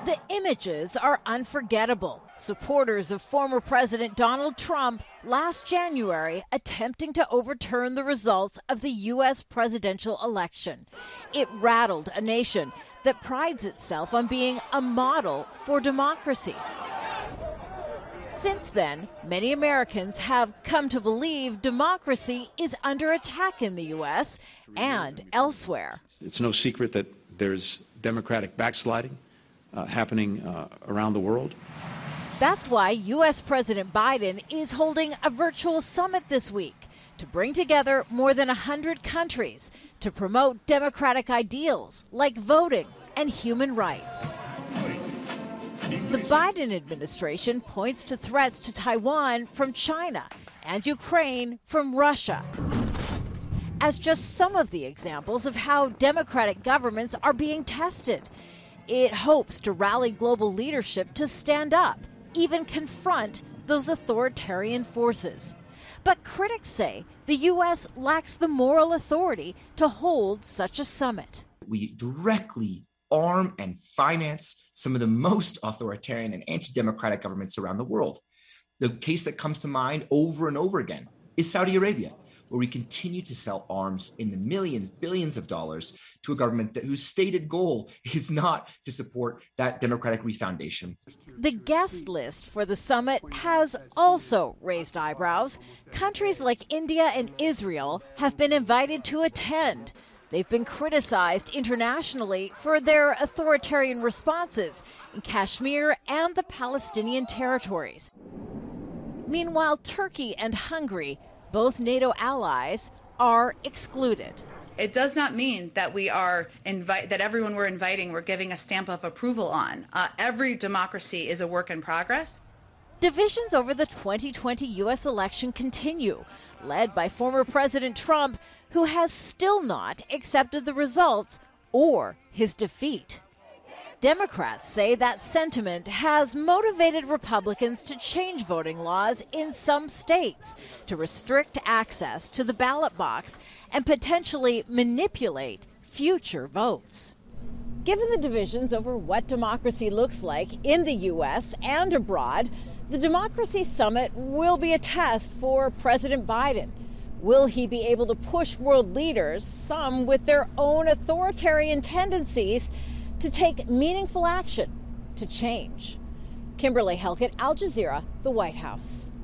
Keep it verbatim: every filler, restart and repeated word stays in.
The images are unforgettable. Supporters of former President Donald Trump last January attempting to overturn the results of the U S presidential election. It rattled a nation that prides itself on being a model for democracy. Since then, many Americans have come to believe democracy is under attack in the U S and elsewhere. It's no secret that there's democratic backsliding uh, happening uh, around the world. That's why U S President Biden is holding a virtual summit this week to bring together more than one hundred countries to promote democratic ideals like voting and human rights. The Biden administration points to threats to Taiwan from China and Ukraine from Russia as just some of the examples of how democratic governments are being tested. It hopes to rally global leadership to stand up, even confront those authoritarian forces. But critics say the U S lacks the moral authority to hold such a summit. We directly arm and finance some of the most authoritarian and anti-democratic governments around the world. The case that comes to mind over and over again is Saudi Arabia, where we continue to sell arms in the millions, billions of dollars to a government that, whose stated goal is not to support that democratic refoundation. The guest list for the summit has also raised eyebrows. Countries like India and Israel have been invited to attend. They've been criticized internationally for their authoritarian responses in Kashmir and the Palestinian territories. Meanwhile, Turkey and Hungary, both NATO allies, are excluded. It does not mean that we are invite that everyone we're inviting we're giving a stamp of approval on. Uh, every democracy is a work in progress. Divisions over the twenty twenty U S election continue, led by former President Trump, who has still not accepted the results or his defeat. Democrats say that sentiment has motivated Republicans to change voting laws in some states to restrict access to the ballot box and potentially manipulate future votes. Given the divisions over what democracy looks like in the U S and abroad, the Democracy Summit will be a test for President Biden. Will he be able to push world leaders, some with their own authoritarian tendencies, to take meaningful action to change? Kimberly Helkett, Al Jazeera, the White House.